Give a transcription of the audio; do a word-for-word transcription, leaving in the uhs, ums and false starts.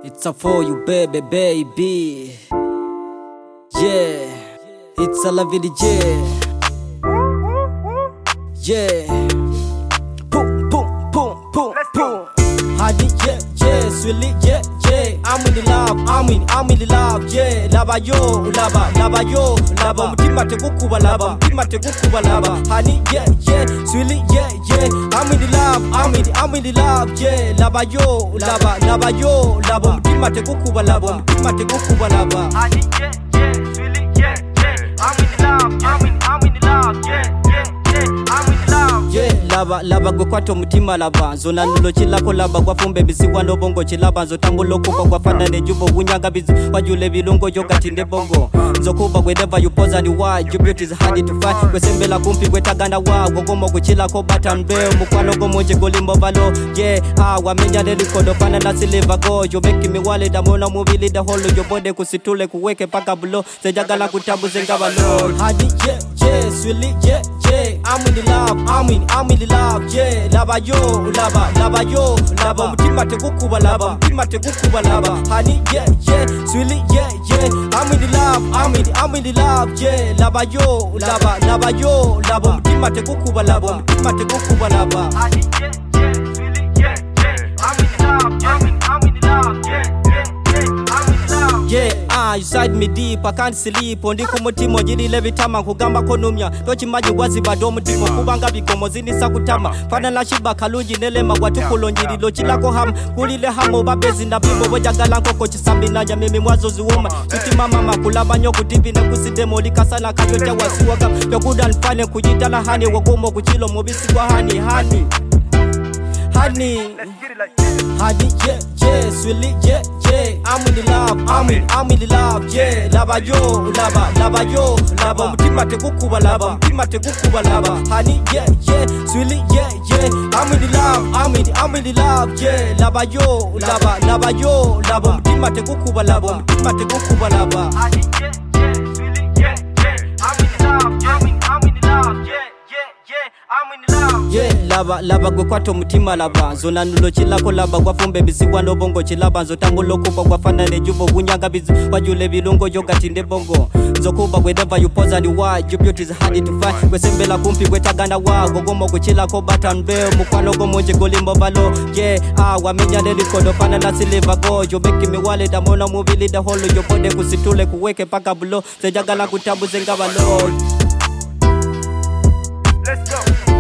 It's a for you, baby, baby. Yeah, it's a la vie de J. Yeah, boom, boom, boom, boom, boom. Honey, yeah, yeah, sweetly, yeah, yeah. I'm in the love, I'm in, I'm in the love, yeah. Lava yo, lava, lava yo, lava. Mutima te kukuba lava, mutima te kukuba lava. Honey, yeah, yeah, sweetly, yeah, yeah. I'm in the love, I'm in, I'm in the love, yeah. Lava yo, lava, lava yo, lava. Mutima te kukuba lava, mutima te kukuba lava. Honey, yeah, yeah, sweetly, yeah, yeah. I'm in the love, I'm in, I'm in the love, yeah, yeah, yeah. I'm in the love. Yeah, lava, lava gwe kwato mutima lava. Zona nulo chilako lava kwa fumbe bisiwa no bongo chilava. Zotambulo kupa kwa fana ne jubo unyaga bizu. Wajule vilungo yoga tinde bongo. Zokuba wherever you pose and why. Your beauty is hard to find. Kwe sembela kumpi kwe tagana wa. Gogomo kwe chilako batan beo. Mukwano gomoje golimbo valo. Yeah, ah, wamenya deli kodo fana na siliva go. You make me wale da mona mubili da holo. Yo bode kusitule kuweke paka bulo. Sejagala kutabu zenga valo. Hadi yeah, yeah, sweetly, yeah, yeah. I'm in the love, I'm in, I'm in the love, yeah. Lava yo, lava, lava yo, lava. Mutima te kukuba lava, mutima te kukuba lava. Honey, yeah, yeah, sweetly, yeah, yeah. I'm in the love, I'm in, I'm in the love, yeah. Lava yo, lava, lava yo, lava. Mutima te kukuba lava, mutima te kukuba lava. Honey, yeah, yeah, sweetly, yeah, yeah. I'm in the love, I'm in, I'm in the love, yeah, yeah, yeah. I'm in the love. Yeah, ah, you side me deep, I can't sleep. Ondi kumutimo jiri levi tama kugamba konumya. Tochi maji wazi bado mutimo kubanga bikomo zini sakutama. Fana la shiba kalunji nelema watu kulonjiri lochi lako ham. Kulile hamo babezi na bimo wajagala nkoko chisambi na jamimi mwazo zuuma. Suti mama makulaba nyoku tipi na kusidemo likasana kayoja wasiwaka. Yokuda nfane kujitala hani wagomo kuchilo mobisi kwa hani hani. Honey, honey, yeah, yeah, sweetly, yeah, yeah. I'm in the love, I'm in, I'm in the love, yeah. Lava yo, lava, lava yo, lava. Mutima te kukuba lava, mutima te kukuba lava. Honey, yeah, yeah, sweetly, yeah, yeah. I'm in the love, I'm in, I'm in the love, yeah. Lava yo, lava, lava yo, lava. Mutima te kukuba lava, mutima te kukuba lava. Honey, yeah, yeah, sweetly, yeah, yeah. I'm in the love, I'm in, I'm in the love, yeah, yeah, yeah. I'm in the love. Yeah, lava, lava gwe kwato mutima lava. Zona nulo chilako lava kwa fumbe bisiwa no bongo chilava. Zotambulo kupa kwa fana ne jubo unyaga bizu. Wajule vilungo yoga tinde bongo. Zokuba wherever you pose and why. Your beauty is hard to find. Kwe sembela kumpi kwe tagana wa. Gogomo kwe chilako batan beo. Mukwano gomoje golimbo valo. Yeah, ah, wamenya deli kodo fana na siliva go. You make me wale da mona mubili da holo. Yo bode kusitule kuweke paka bulo. Sejagala kutabu zenga valo. Let's go.